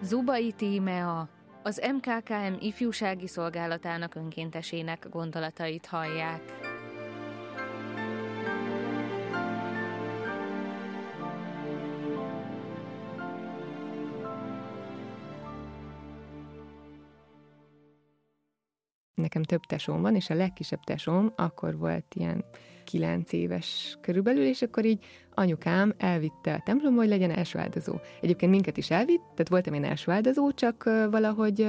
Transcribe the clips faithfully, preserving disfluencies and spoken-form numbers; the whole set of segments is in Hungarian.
Zubai Tímea, az em ká ká em ifjúsági szolgálatának önkéntesének gondolatait hallják. Nekem több tesóm van, és a legkisebb tesóm akkor volt ilyen kilenc éves körülbelül, és akkor így anyukám elvitte a templomba, hogy legyen első áldozó. Egyébként minket is elvitt, tehát voltam én első áldozó, csak valahogy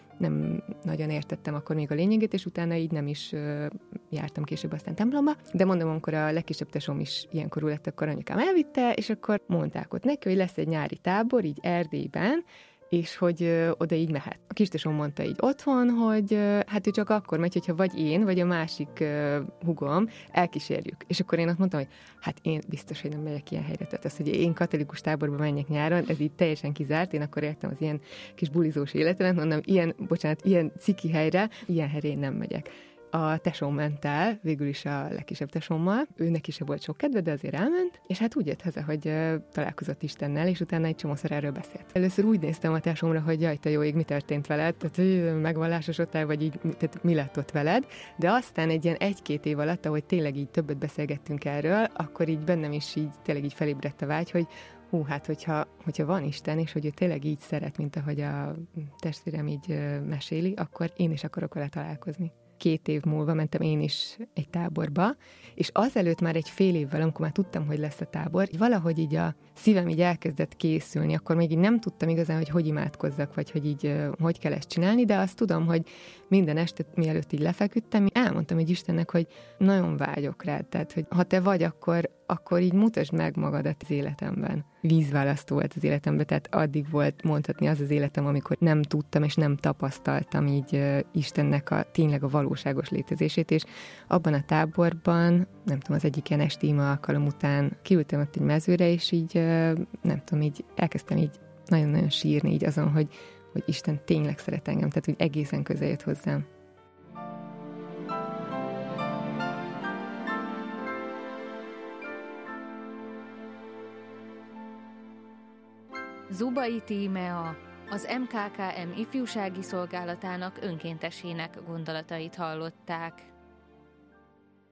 nem nagyon értettem akkor még a lényegét, és utána így nem is jártam később aztán templomba. De mondom, amikor a legkisebb tesóm is ilyen korú lett, akkor anyukám elvitte, és akkor mondták ott neki, hogy lesz egy nyári tábor, így Erdélyben, és hogy ö, oda így mehet. A kistesom mondta így otthon, hogy ö, hát ő csak akkor megy, hogyha vagy én, vagy a másik ö, hugom elkísérjük. És akkor én azt mondtam, hogy hát én biztos, hogy nem megyek ilyen helyre. Tehát az, hogy én katolikus táborba menjek nyáron, ez így teljesen kizárt. Én akkor értem az ilyen kis bulizós életemet, mondom, ilyen, bocsánat, ilyen ciki helyre, ilyen helyre én nem megyek. A tesóm ment el, végül is a legkisebb tesómmal. Őnek is volt sok kedve, de azért elment, és hát úgy jött haza, hogy uh, találkozott Istennel, és utána egy csomószor erről beszélt. Először úgy néztem a tesómra, hogy jaj, te jó ég, mi történt veled, tehát hogy megvallásosodtál, vagy így, tehát mi lett ott veled, de aztán egy ilyen egy-két év alatt, ahogy tényleg így többet beszélgettünk erről, akkor így bennem is így tényleg így felébredt a vágy, hogy hú, hát hogyha, hogyha van Isten, és hogy ő tényleg így szeret, mint ahogy a testvérem így uh, meséli, akkor én is akarok vele találkozni. Két év múlva mentem én is egy táborba, és azelőtt már egy fél évvel, amikor már tudtam, hogy lesz a tábor, valahogy így a szívem így elkezdett készülni, akkor még így nem tudtam igazán, hogy hogy imádkozzak, vagy hogy így hogy kell ezt csinálni, de azt tudom, hogy minden este, mielőtt így lefeküdtem, elmondtam egy Istennek, hogy nagyon vágyok rád, tehát, hogy ha te vagy, akkor, akkor így mutasd meg magadat az életemben. Vízválasztó volt az életemben, tehát addig volt mondhatni az az életem, amikor nem tudtam és nem tapasztaltam így uh, Istennek a tényleg a valóságos létezését, és abban a táborban, nem tudom, az egyik ilyen esti ima alkalom után kiültem ott egy mezőre, és így, uh, nem tudom, így elkezdtem így nagyon-nagyon sírni így azon, hogy, hogy Isten tényleg szeret engem, tehát hogy egészen közel jött hozzám. Zubai Tímea, az em ká ká em ifjúsági szolgálatának önkéntesének gondolatait hallották.